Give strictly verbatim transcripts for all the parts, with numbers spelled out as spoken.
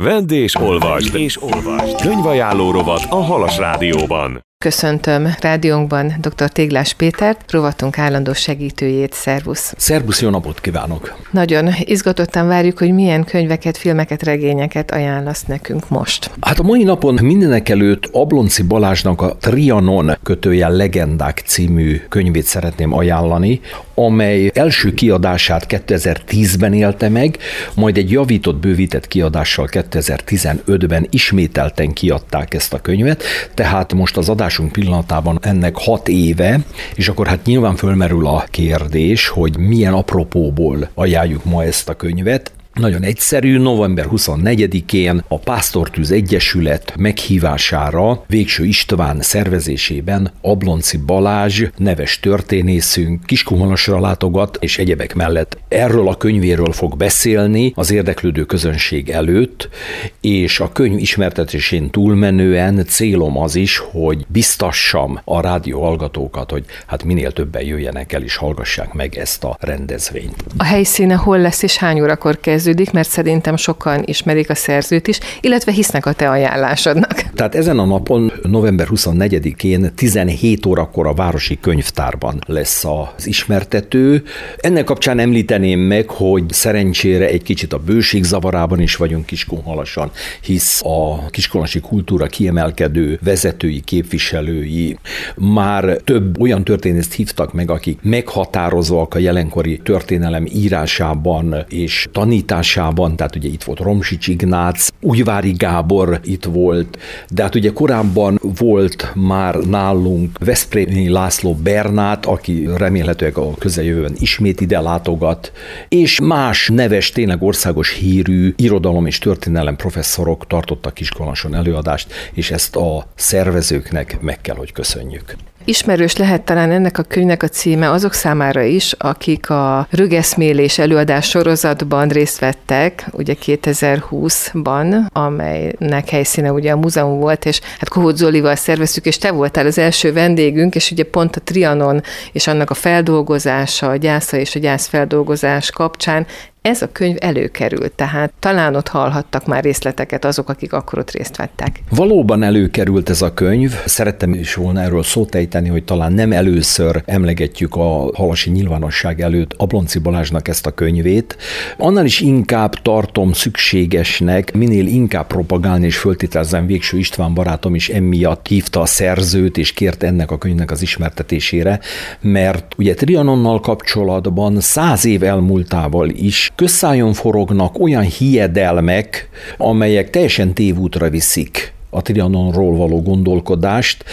Vedd és olvasd, és olvasd. Könyvajánló rovat a Halas Rádióban. Köszöntöm rádiónkban dr. Téglás Pétert, rovatunk állandó segítőjét. Szervusz! Szervusz, jó napot kívánok! Nagyon izgatottan várjuk, hogy milyen könyveket, filmeket, regényeket ajánlasz nekünk most. Hát a mai napon mindenek előtt Ablonczy Balázsnak a Trianon kötőjel legendák című könyvét szeretném ajánlani, amely első kiadását kétezer-tízben élte meg, majd egy javított, bővített kiadással kétezer-tizenötben ismételten kiadták ezt a könyvet, tehát most az adásunk pillanatában ennek hat éve, és akkor hát nyilván fölmerül a kérdés, hogy milyen apropóból ajánljuk ma ezt a könyvet. Nagyon egyszerű, november huszonnegyedikén a Pásztortűz Egyesület meghívására Végső István szervezésében Ablonczy Balázs, neves történészünk Kiskunhalasra látogat, és egyebek mellett erről a könyvéről fog beszélni az érdeklődő közönség előtt, és a könyv ismertetésén túlmenően célom az is, hogy biztassam a rádió hallgatókat, hogy hát minél többen jöjjenek el és hallgassák meg ezt a rendezvényt. A helyszíne hol lesz és hány órakor kezd? Mert szerintem sokan ismerik a szerzőt is, illetve hisznek a te ajánlásodnak. Tehát ezen a napon, november huszonnegyedikén tizenhét órakor a Városi Könyvtárban lesz az ismertető. Ennek kapcsán említeném meg, hogy szerencsére egy kicsit a bőség zavarában is vagyunk Kiskunhalason, hisz a kiskunhalasi kultúra kiemelkedő vezetői, képviselői már több olyan történészt hívtak meg, akik meghatározóak a jelenkori történelem írásában és tanításában, tehát ugye itt volt Romsics Ignác, Újvári Gábor itt volt, de hát ugye korábban volt már nálunk Veszprémi László Bernát, aki remélhetőleg a közeljövőben ismét ide látogat, és más neves, tényleg országos hírű irodalom és történelem professzorok tartottak Kiskunhalason előadást, és ezt a szervezőknek meg kell, hogy köszönjük. Ismerős lehet talán ennek a könyvnek a címe azok számára is, akik a Rögeszmélés előadás sorozatban részt vettek, ugye kétezer-húszban, amelynek helyszíne ugye a múzeum volt, és hát Kohut Zolival szerveztük, és te voltál az első vendégünk, és ugye pont a Trianon és annak a feldolgozása, a gyásza és a gyászfeldolgozás kapcsán ez a könyv előkerült, tehát talán ott hallhattak már részleteket azok, akik akkor ott részt vettek. Valóban előkerült ez a könyv. Szerettem is volna erről szót ejteni, hogy talán nem először emlegetjük a halasi nyilvánosság előtt Ablonczy Balázsnak ezt a könyvét. Annál is inkább tartom szükségesnek, minél inkább propagálni és föltételezem, Végső István barátom is emiatt hívta a szerzőt és kért ennek a könyvnek az ismertetésére, mert ugye Trianonnal kapcsolatban száz év elmúltával is közszájon forognak olyan hiedelmek, amelyek teljesen tévútra viszik a Trianonról való gondolkodást,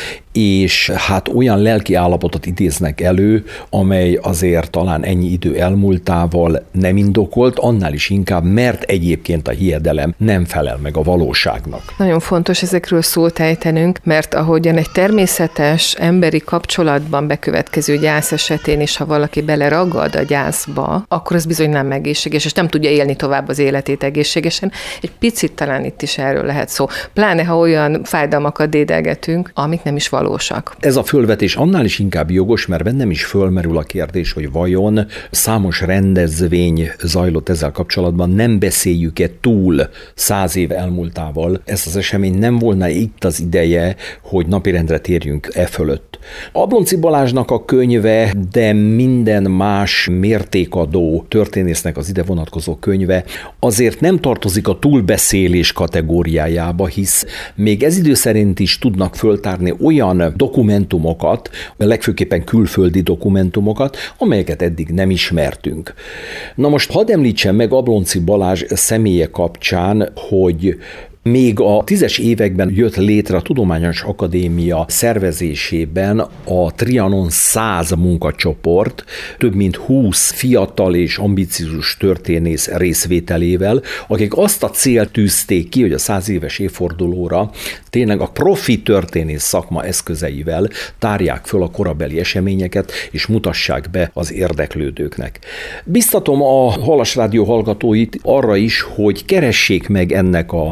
és hát olyan lelki állapotot idéznek elő, amely azért talán ennyi idő elmúltával nem indokolt, annál is inkább, mert egyébként a hiedelem nem felel meg a valóságnak. Nagyon fontos ezekről szót ejtenünk, mert ahogyan egy természetes emberi kapcsolatban bekövetkező gyász esetén is, ha valaki beleragad a gyászba, akkor az bizony nem egészséges, és nem tudja élni tovább az életét egészségesen. Egy picit talán itt is erről lehet szó. Pláne, ha olyan fájdalmakat dédelgetünk, amik nem is valósak. Ez a fölvetés annál is inkább jogos, mert bennem is fölmerül a kérdés, hogy vajon számos rendezvény zajlott ezzel kapcsolatban, nem beszéljük-e túl száz év elmúltával. Ez az esemény nem volna itt az ideje, hogy napirendre térjünk e fölött. Ablonczy Balázsnak a könyve, de minden más mértékadó történésznek az ide vonatkozó könyve azért nem tartozik a túlbeszélés kategóriájába, hisz még ez idő szerint is tudnak föltárni olyan dokumentumokat, legfőképpen külföldi dokumentumokat, amelyeket eddig nem ismertünk. Na most hadd említsem meg Ablonczy Balázs személye kapcsán, hogy még a tízes években jött létre a Tudományos Akadémia szervezésében a Trianon száz munkacsoport, több mint húsz fiatal és ambiciózus történész részvételével, akik azt a célt tűzték ki, hogy a száz éves évfordulóra tényleg a profi történész szakma eszközeivel tárják föl a korabeli eseményeket, és mutassák be az érdeklődőknek. Biztatom a Halas Rádió hallgatóit arra is, hogy keressék meg ennek a munkacsoportnak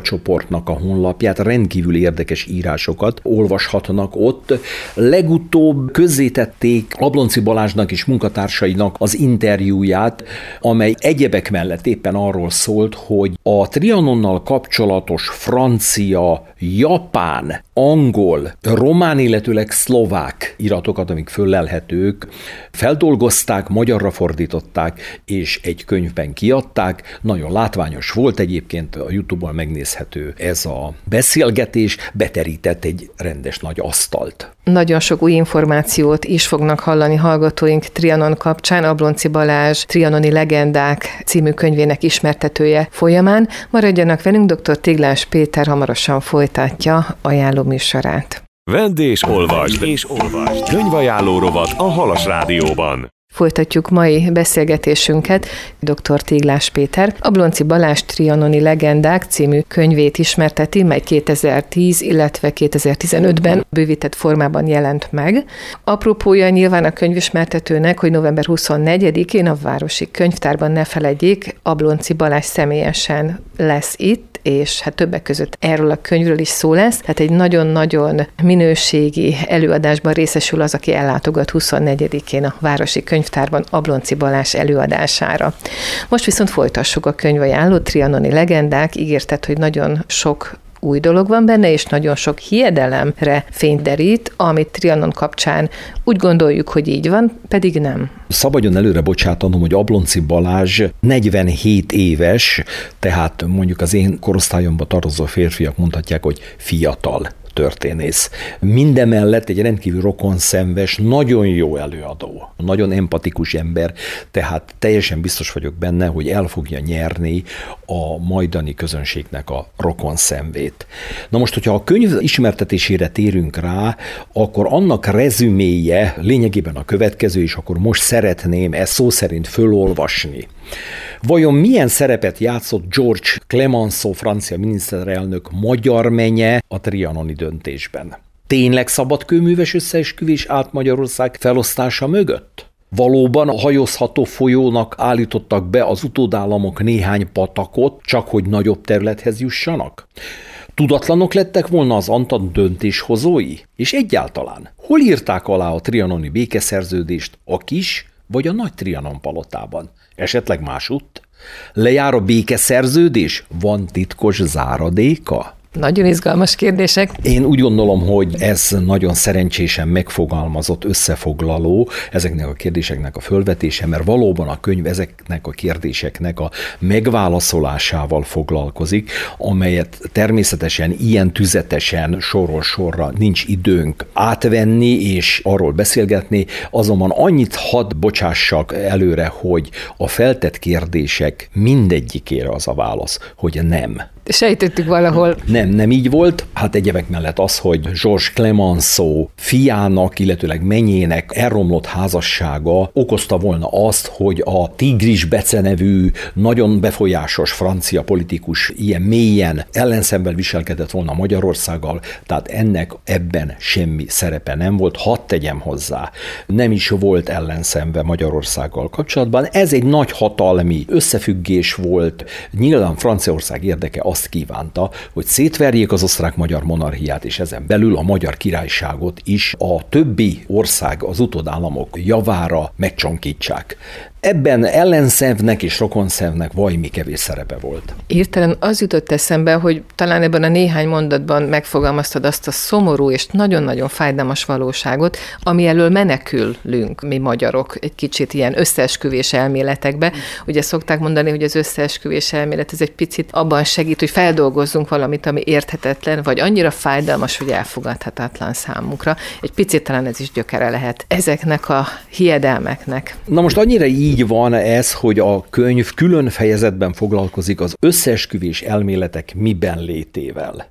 csoportnak a honlapját, rendkívül érdekes írásokat olvashatnak ott. Legutóbb közzétették Ablonczy Balázsnak és munkatársainak az interjúját, amely egyebek mellett éppen arról szólt, hogy a Trianonnal kapcsolatos francia, japán, angol, román, illetőleg szlovák iratokat, amik föllelhetők, feldolgozták, magyarra fordították, és egy könyvben kiadták. Nagyon látványos volt egyébként, a YouTube-on megnézhető ez a beszélgetés, beterített egy rendes nagy asztalt. Nagyon sok új információt is fognak hallani hallgatóink Trianon kapcsán, Ablonczy Balázs Trianoni legendák című könyvének ismertetője folyamán. Maradjanak velünk, dr. Téglás Péter hamarosan folytatja ajánló műsorát. Vedd és olvasd, és olvasd. Könyvajánló rovat a Halas Rádióban. Folytatjuk mai beszélgetésünket. dr. Téglás Péter Ablonczy Balázs Trianoni legendák című könyvét ismerteti, mely kétezer-tíz, illetve kétezer-tizenötben bővített formában jelent meg. Apropója nyilván a könyvismertetőnek, hogy november huszonnegyedikén a Városi Könyvtárban, ne feledjék, Ablonczy Balázs személyesen lesz itt, és hát többek között erről a könyvről is szó lesz. Hát egy nagyon-nagyon minőségi előadásban részesül az, aki ellátogat huszonnegyedikén a Városi Könyvtárban Ablonczy Balázs előadására. Most viszont folytassuk a könyvajánlót, Trianoni legendák. Ígérted, hogy nagyon sok új dolog van benne, és nagyon sok hiedelemre fényt derít, amit Trianon kapcsán úgy gondoljuk, hogy így van, pedig nem. Szabadjon előre bocsátanom, hogy Ablonczy Balázs negyvenhét éves, tehát mondjuk az én korosztályomba tartozó férfiak mondhatják, hogy fiatal történész. Mindemellett egy rendkívül rokonszenves, nagyon jó előadó, nagyon empatikus ember, tehát teljesen biztos vagyok benne, hogy el fogja nyerni a majdani közönségnek a rokonszenvét. Na most, hogyha a könyv ismertetésére térünk rá, akkor annak rezüméje lényegében a következő, és akkor most szeretném ezt szó szerint fölolvasni. Vajon milyen szerepet játszott George Clemenceau francia miniszterelnök magyar menye a trianoni döntésben? Tényleg szabadkőműves összeesküvés állt Magyarország felosztása mögött? Valóban a hajózható folyónak állítottak be az utódállamok néhány patakot, csak hogy nagyobb területhez jussanak? Tudatlanok lettek volna az Antant döntéshozói? És egyáltalán, hol írták alá a trianoni békeszerződést, a kis vagy a nagy Trianon palotában? Esetleg másutt? Lejár a békeszerződés? Van titkos záradéka? Nagyon izgalmas kérdések. Én úgy gondolom, hogy ez nagyon szerencsésen megfogalmazott összefoglaló ezeknek a kérdéseknek a fölvetése, mert valóban a könyv ezeknek a kérdéseknek a megválaszolásával foglalkozik, amelyet természetesen ilyen tüzetesen sorról sorra nincs időnk átvenni és arról beszélgetni, azonban annyit hadd bocsássak előre, hogy a feltett kérdések mindegyikére az a válasz, hogy nem. Sejtettük valahol. Nem, nem így volt. Hát egyebek mellett az, hogy George Clemenceau fiának, illetőleg menyének elromlott házassága okozta volna azt, hogy a Tigris Bece nevű nagyon befolyásos francia politikus ilyen mélyen ellenszemben viselkedett volna Magyarországgal, tehát ennek ebben semmi szerepe nem volt. Hadd tegyem hozzá, nem is volt ellenszembe Magyarországgal kapcsolatban. Ez egy nagy hatalmi összefüggés volt. Nyilván Franciaország érdeke azt kívánta, hogy szétverjék az osztrák-magyar monarchiát, és ezen belül a Magyar Királyságot is a többi ország, az utódállamok javára megcsonkítsák. Ebben ellenszemnek és rokonszemnek vajmi kevés szerepe volt. Hirtelen az jutott eszembe, hogy talán ebben a néhány mondatban megfogalmaztad azt a szomorú és nagyon-nagyon fájdalmas valóságot, ami elől menekülünk mi magyarok egy kicsit ilyen összeesküvés elméletekbe. Ugye szokták mondani, hogy az összeesküvés elmélet ez egy picit abban segít, hogy feldolgozzunk valamit, ami érthetetlen, vagy annyira fájdalmas, hogy elfogadhatatlan számunkra. Egy picit talán ez is gyökere lehet ezeknek a hiedelmeknek. Na most annyira így van ez, hogy a könyv külön fejezetben foglalkozik az összeesküvés elméletek miben létével.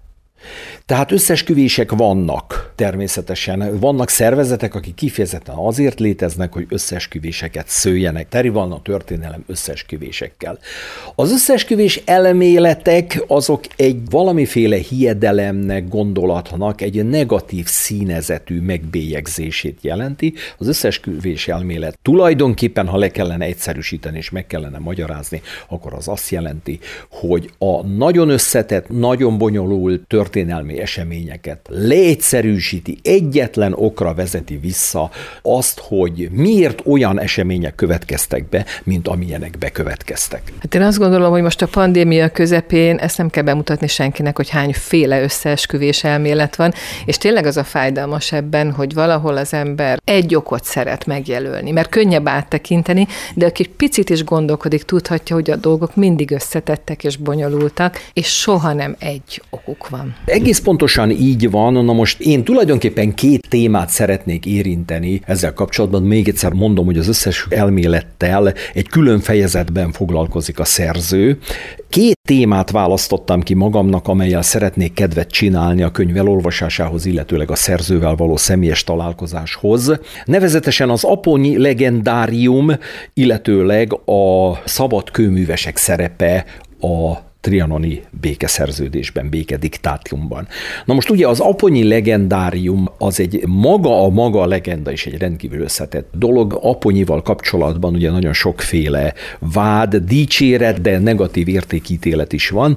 Tehát összeesküvések vannak természetesen. Vannak szervezetek, akik kifejezetten azért léteznek, hogy összeesküvéseket szőjenek. Teri van a történelem összeesküvésekkel. Az összeesküvés elméletek azok egy valamiféle hiedelemnek, gondolatnak egy negatív színezetű megbélyegzését jelenti. Az összeesküvés elmélet tulajdonképpen, ha le kellene egyszerűsíteni és meg kellene magyarázni, akkor az azt jelenti, hogy a nagyon összetett, nagyon bonyolult történelmi eseményeket leegyszerűsíti, egyetlen okra vezeti vissza azt, hogy miért olyan események következtek be, mint amilyenek bekövetkeztek. Hát én azt gondolom, hogy most a pandémia közepén ezt nem kell bemutatni senkinek, hogy hányféle összeesküvés elmélet van, és tényleg az a fájdalmas ebben, hogy valahol az ember egy okot szeret megjelölni, mert könnyebb áttekinteni, de aki picit is gondolkodik, tudhatja, hogy a dolgok mindig összetettek és bonyolultak, és soha nem egy okuk van. Egész pontosan így van. Na most én tulajdonképpen két témát szeretnék érinteni ezzel kapcsolatban. Még egyszer mondom, hogy az összes elmélettel egy külön fejezetben foglalkozik a szerző. Két témát választottam ki magamnak, amellyel szeretnék kedvet csinálni a könyv elolvasásához, illetőleg a szerzővel való személyes találkozáshoz. Nevezetesen az Aponyi legendárium, illetőleg a szabad kőművesek szerepe a trianoni békeszerződésben, békediktátumban. Na most ugye az Aponyi legendárium az egy maga a maga legenda is egy rendkívül összetett dolog. Aponyival kapcsolatban ugye nagyon sokféle vád, dicséret, de negatív értékítélet is van.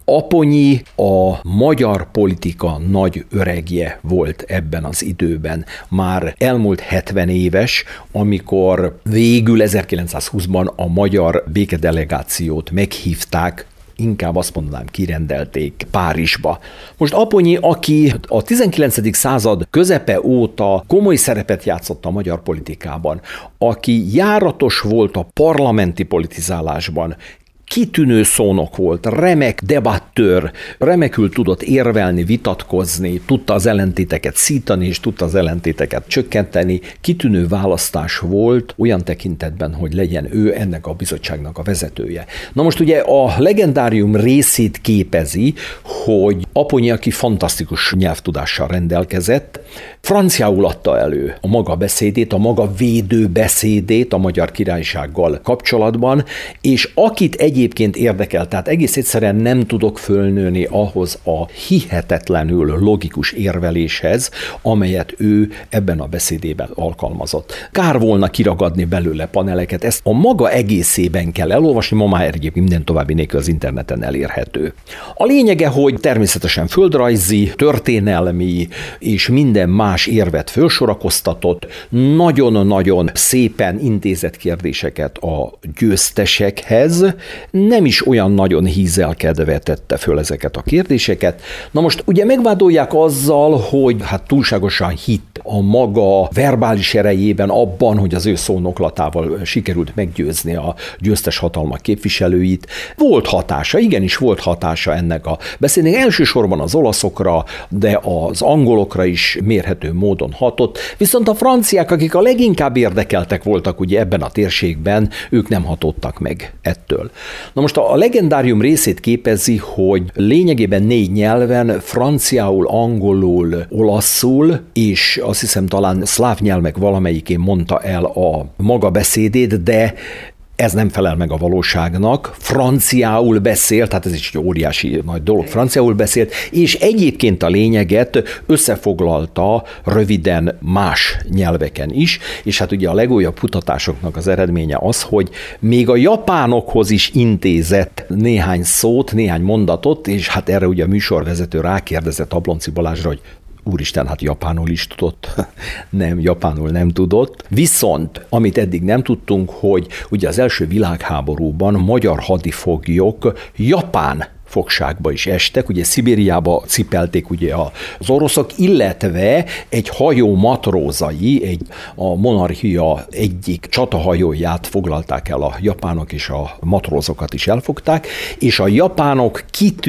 Aponyi a magyar politika nagy öregje volt ebben az időben. Már elmúlt hetven éves, amikor végül ezerkilencszázhúszban a magyar békedelegációt meghívták, inkább azt mondanám, kirendelték Párizsba. Most Aponyi, aki a tizenkilencedik század közepe óta komoly szerepet játszott a magyar politikában, aki járatos volt a parlamenti politizálásban, kitűnő szónok volt, remek debattőr, remekül tudott érvelni, vitatkozni, tudta az ellentéteket szítani, és tudta az ellentéteket csökkenteni. Kitűnő választás volt olyan tekintetben, hogy legyen ő ennek a bizottságnak a vezetője. Na most ugye a legendárium részét képezi, hogy Aponyi, aki fantasztikus nyelvtudással rendelkezett, franciául adta elő a maga beszédét, a maga védő beszédét a Magyar Királysággal kapcsolatban, és akit egyébként érdekel, tehát egész egyszerűen nem tudok fölnőni ahhoz a hihetetlenül logikus érveléshez, amelyet ő ebben a beszédében alkalmazott. Kár volna kiragadni belőle paneleket, ezt a maga egészében kell elolvasni, ma már egyébként minden további nélkül az interneten elérhető. A lényege, hogy természetesen földrajzi, történelmi és minden más érvet fölsorakoztatott, nagyon-nagyon szépen intézett kérdéseket a győztesekhez, nem is olyan nagyon hízelkedve tette föl ezeket a kérdéseket. Na most ugye megvádolják azzal, hogy hát túlságosan hitt a maga verbális erejében abban, hogy az ő szónoklatával sikerült meggyőzni a győztes hatalmak képviselőit. Volt hatása, igenis volt hatása ennek a beszédnek, elsősorban az olaszokra, de az angolokra is mérhető módon hatott, viszont a franciák, akik a leginkább érdekeltek voltak ugye ebben a térségben, ők nem hatottak meg ettől. Na most a legendárium részét képezi, hogy lényegében négy nyelven, franciául, angolul, olaszul, és azt hiszem talán szláv nyelvek valamelyikén mondta el a maga beszédét, de ez nem felel meg a valóságnak. Franciául beszélt, tehát ez is egy óriási nagy dolog, franciául beszélt, és egyébként a lényeget összefoglalta röviden más nyelveken is, és hát ugye a legújabb kutatásoknak az eredménye az, hogy még a japánokhoz is intézett néhány szót, néhány mondatot, és hát erre ugye a műsorvezető rákérdezett Ablonci Balázsra, hogy úristen, hát japánul is tudott. Nem, japánul nem tudott. Viszont, amit eddig nem tudtunk, hogy ugye az első világháborúban magyar hadifoglyok japán fogságba is estek, ugye Szibériába cipelték ugye az oroszok, illetve egy hajó matrózai, egy, a monarchia egyik csatahajóját foglalták el a japánok, és a matrózokat is elfogták, és a japánok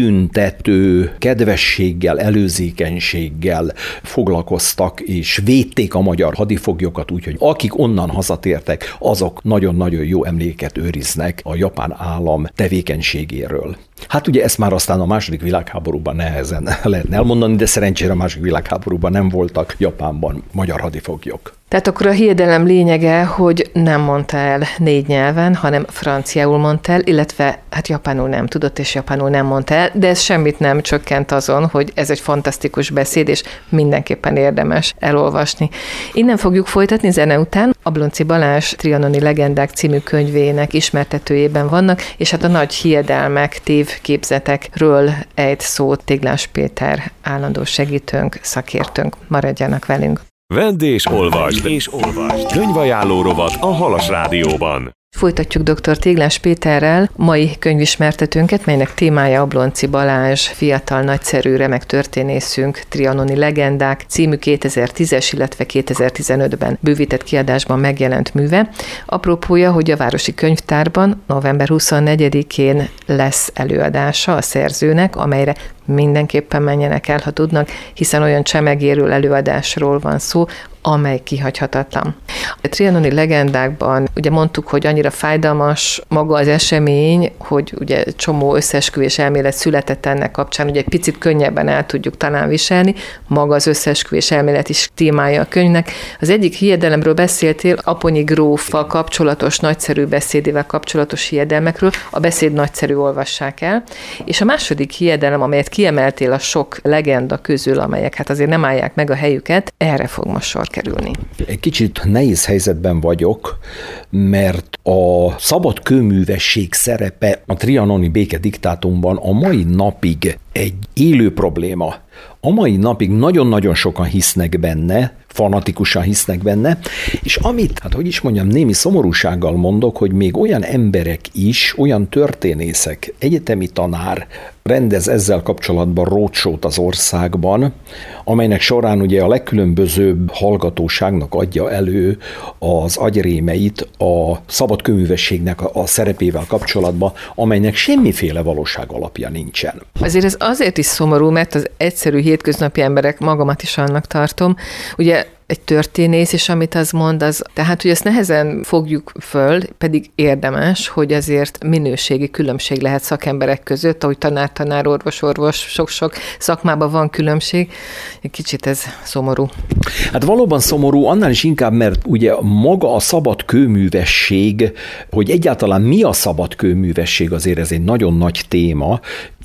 kitüntető kedvességgel, előzékenységgel foglalkoztak, és védték a magyar hadifoglyokat, úgyhogy akik onnan hazatértek, azok nagyon-nagyon jó emléket őriznek a japán állam tevékenységéről. Hát ugye ezt már aztán a második világháborúban nehezen lehetne elmondani, de szerencsére a második világháborúban nem voltak Japánban magyar hadifoglyok. Tehát akkor a hiedelem lényege, hogy nem mondta el négy nyelven, hanem franciául mondta el, illetve hát japánul nem tudott, és japánul nem mondta el, de ez semmit nem csökkent azon, hogy ez egy fantasztikus beszéd, és mindenképpen érdemes elolvasni. Innen fogjuk folytatni zene után. Ablonczy Balázs Trianoni legendák című könyvének ismertetőjében vannak, és hát a nagy hiedelmek, tévképzetekről ejt szót Téglás Péter állandó segítőnk, szakértőnk. Maradjanak velünk! Vedd és olvasd, és olvasd. Könyvajánló rovat a Halas Rádióban. Folytatjuk dr. Téglás Péterrel mai könyvismertetőnket, melynek témája Ablonczy Balázs, fiatal, nagyszerű, remek történészünk, Trianoni legendák című kétezer-tízes, illetve kétezer-tizenötben bővített kiadásban megjelent műve. Apropója, hogy a Városi Könyvtárban november huszonnegyedikén lesz előadása a szerzőnek, amelyre mindenképpen menjenek el, ha tudnak, hiszen olyan csemegérő előadásról van szó, amely kihagyhatatlan. A trianoni legendákban ugye mondtuk, hogy annyira fájdalmas maga az esemény, hogy ugye csomó összeesküvés elmélet született ennek kapcsán, ugye egy picit könnyebben el tudjuk talán viselni, maga az összeesküvés elmélet is témája a könyvnek. Az egyik hiedelemről beszéltél, Aponyi gróffal kapcsolatos, nagyszerű beszédével kapcsolatos hiedelmekről, a beszéd nagyszerű, olvassák el. És a második hiedelem, amelyet kiemeltél a sok legenda közül, amelyek hát azért nem állják meg a helyüket, erre fog most sor kerülni. Egy kicsit nehéz helyzetben vagyok, mert a szabad kőművesség szerepe a trianoni békediktátumban a mai napig egy élő probléma. A mai napig nagyon-nagyon sokan hisznek benne, fanatikusan hisznek benne, és amit, hát hogy is mondjam, némi szomorúsággal mondok, hogy még olyan emberek is, olyan történészek, egyetemi tanár rendez ezzel kapcsolatban roadshow-t az országban, amelynek során ugye a legkülönbözőbb hallgatóságnak adja elő az agyrémeit a szabad kőművességnek a szerepével kapcsolatban, amelynek semmiféle valóság alapja nincsen. Azért ez azért is szomorú, mert az egyszerű hétköznapi emberek, magamat is annak tartom, ugye egy történész, és amit az mond, az, tehát, hogy ezt nehezen fogjuk föl, pedig érdemes, hogy azért minőségi különbség lehet szakemberek között, ahogy tanár, tanár, orvos, orvos, sok-sok szakmában van különbség. Egy kicsit ez szomorú. Hát valóban szomorú, annál is inkább, mert ugye maga a szabad kőművesség, hogy egyáltalán mi a szabad kőművesség, azért ez egy nagyon nagy téma,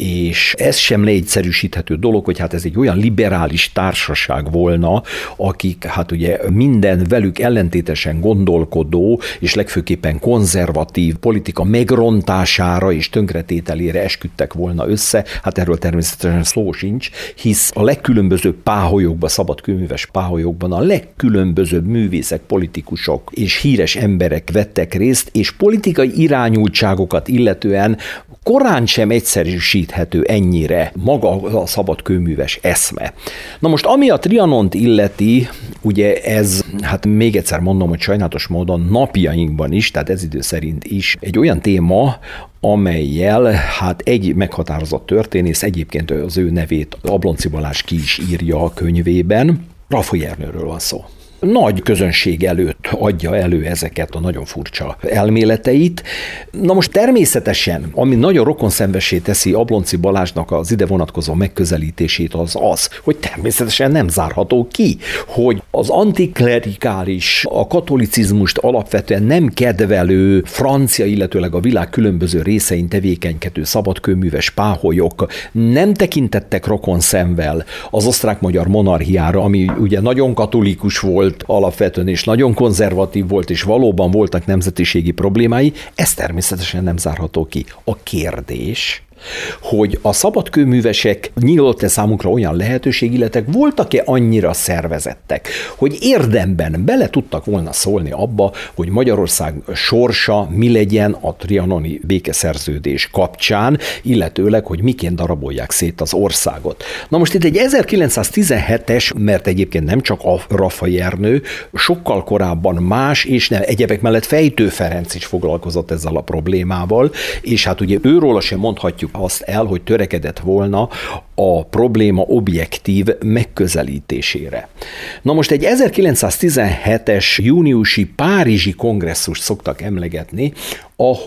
és ez sem leegyszerűsíthető dolog, hogy hát ez egy olyan liberális társaság volna, akik hát ugye minden velük ellentétesen gondolkodó, és legfőképpen konzervatív politika megrontására és tönkretételére esküdtek volna össze, hát erről természetesen szó sincs, hisz a legkülönbözőbb páholyokban, szabad kőműves páholyokban a legkülönbözőbb művészek, politikusok és híres emberek vettek részt, és politikai irányultságokat illetően korán sem egyszerűsíthető ennyire maga a szabad kőműves eszme. Na most, ami a Trianont illeti, ugye ez, hát még egyszer mondom, hogy sajnálatos módon napjainkban is, tehát ez idő szerint is egy olyan téma, amellyel hát egy meghatározott történész, egyébként az ő nevét Ablonczy Balázs ki is írja a könyvében, Rafai Ernőről van szó. Nagy közönség előtt adja elő ezeket a nagyon furcsa elméleteit. Na most természetesen, ami nagyon rokonszenvessé teszi Ablonczy Balázsnak az ide vonatkozó megközelítését, az az, hogy természetesen nem zárható ki, hogy az antiklerikális, a katolicizmust alapvetően nem kedvelő francia, illetőleg a világ különböző részein tevékenykedő szabadkőműves páholyok nem tekintettek rokonszemvel az osztrák-magyar monarchiára, ami ugye nagyon katolikus volt alapvetően, és nagyon konzervatív volt, és valóban voltak nemzetiségi problémái, ez természetesen nem zárható ki. A kérdés, hogy a szabadkőművesek nyílt-e számunkra olyan lehetőség, illetve voltak-e annyira szervezettek, hogy érdemben bele tudtak volna szólni abba, hogy Magyarország sorsa mi legyen a trianoni békeszerződés kapcsán, illetőleg, hogy miként darabolják szét az országot. Na most itt egy ezerkilencszáztizenhetes, mert egyébként nem csak a Rafai Ernő, sokkal korábban más, és nem egyebek mellett Fejtő Ferenc is foglalkozott ezzel a problémával, és hát ugye őróla sem mondhatjuk azt el, hogy törekedett volna a probléma objektív megközelítésére. Na most egy ezerkilencszáztizenhetes júniusi párizsi kongresszust szoktak emlegetni, ahol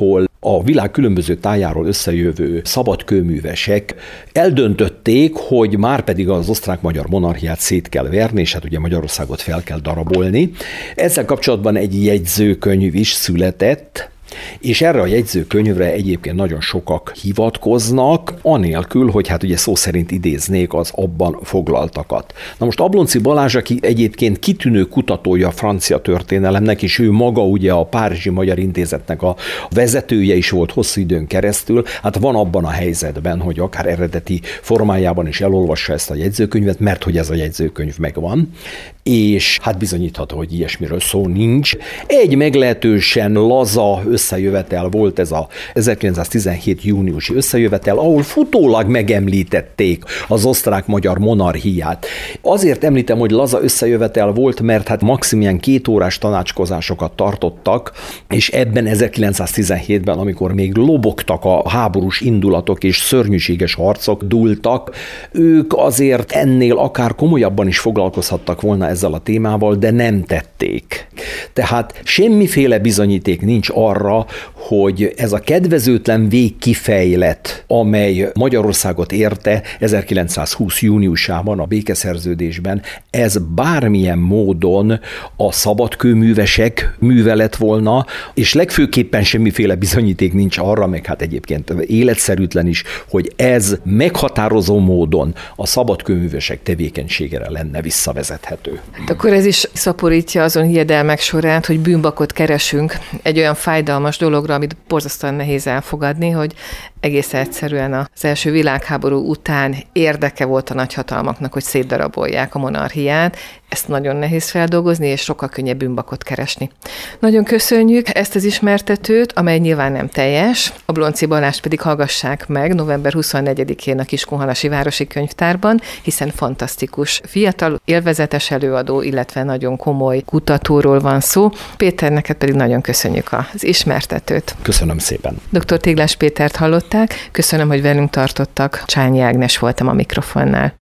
a világ különböző tájáról összejövő szabadkőművesek eldöntötték, hogy már pedig az osztrák-magyar monarchiát szét kell verni, és hát ugye Magyarországot fel kell darabolni. Ezzel kapcsolatban egy jegyzőkönyv is született, és erre a jegyzőkönyvre egyébként nagyon sokak hivatkoznak, anélkül, hogy hát ugye szó szerint idéznék az abban foglaltakat. Na most Ablonczy Balázs, aki egyébként kitűnő kutatója a francia történelemnek, és ő maga ugye a Párizsi Magyar Intézetnek a vezetője is volt hosszú időn keresztül, hát van abban a helyzetben, hogy akár eredeti formájában is elolvassa ezt a jegyzőkönyvet, mert hogy ez a jegyzőkönyv megvan, és hát bizonyítható, hogy ilyesmiről szó nincs. Egy meglehetősen laza összejövetel volt ez a ezerkilencszáztizenhét júniusi összejövetel, ahol futólag megemlítették az osztrák-magyar monarchiát. Azért említem, hogy laza összejövetel volt, mert hát maximum két órás tanácskozásokat tartottak, és ebben ezerkilencszáztizenhétben, amikor még lobogtak a háborús indulatok és szörnyűséges harcok dúltak, ők azért ennél akár komolyabban is foglalkozhattak volna ezzel a témával, de nem tették. Tehát semmiféle bizonyíték nincs arra, hogy ez a kedvezőtlen végkifejlet, amely Magyarországot érte ezerkilencszázhúsz júniusában a békeszerződésben, ez bármilyen módon a szabadkőművesek műve lett volna, és legfőképpen semmiféle bizonyíték nincs arra, meg hát egyébként életszerűtlen is, hogy ez meghatározó módon a szabadkőművesek tevékenységére lenne visszavezethető. Hát akkor ez is szaporítja azon hiedelmek sorát, hogy bűnbakot keresünk egy olyan fájdalmas dologra, amit borzasztóan nehéz elfogadni, hogy egész egyszerűen az első világháború után érdeke volt a nagyhatalmaknak, hogy szétdarabolják a monarchiát. Ezt nagyon nehéz feldolgozni, és sokkal könnyebb bűnbakot keresni. Nagyon köszönjük ezt az ismertetőt, amely nyilván nem teljes. Ablonczy Balást pedig hallgassák meg november huszonnegyedikén a Kiskunhalasi Városi Könyvtárban, hiszen fantasztikus, fiatal, élvezetes előadó, illetve nagyon komoly kutatóról van szó. Péter, neked pedig nagyon köszönjük az ismertetőt. Köszönöm szépen. doktor Téglás Pétert hallották, köszönöm, hogy velünk tartottak. Csányi Ágnes voltam a mikrofonnál.